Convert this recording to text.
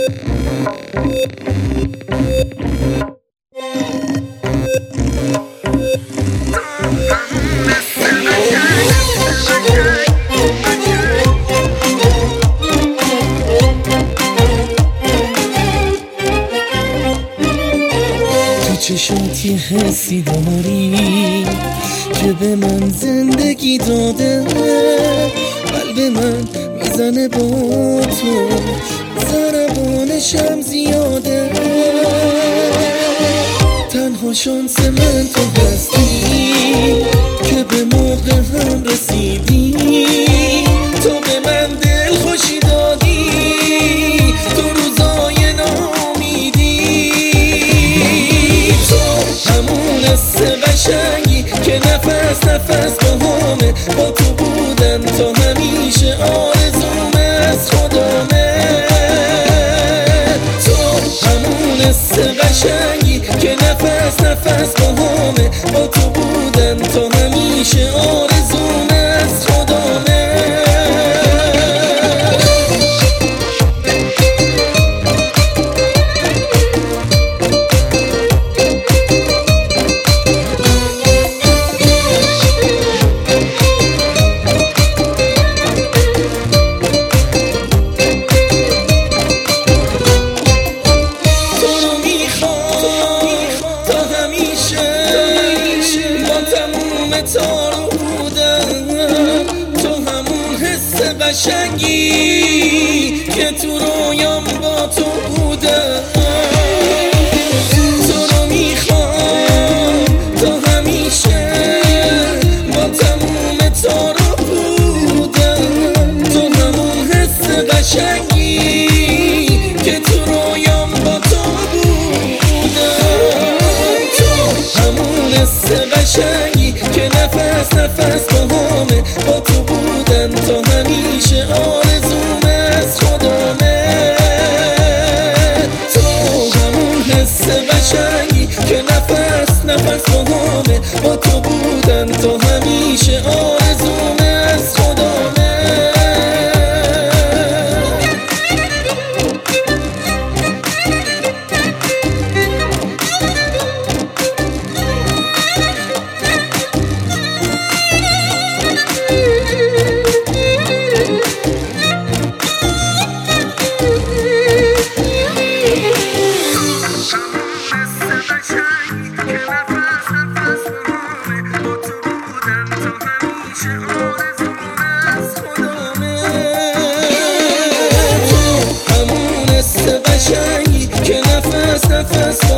چشات یه حسی داری که به من زندگی داده، قلب من میزنه با تو، ضربانشم زیاده. تنها شانس من تو هستی که به موقع هم رسیدی، تو به من دل خوشی دادی تو روزای ناامیدی. تو همون حس قشنگی که نفس نفس باهامه، با تو بودن تا همیشه آرزوم از خدامه. تو همون حس قشنگی که نفس نفس باهامه، با تو بودن تا همیشه آرزوم از خدامه. تا رو بودم تو همون حس قشنگی که تو رویام با تو بودم. تو رو میخوام تا همیشه با تموم تا رو بودم. تو همون حس قشنگی که تو رویام با تو بودم. تو همون حس قشنگی که نفس نفس باهامه، با تو بودن تا همیشه آرزوم از خدامه. تو همون حس قشنگی که نفس نفس باهامه، با تو بودن تا همیشه آرزوم از خدامه. قشنگی که نفس نفس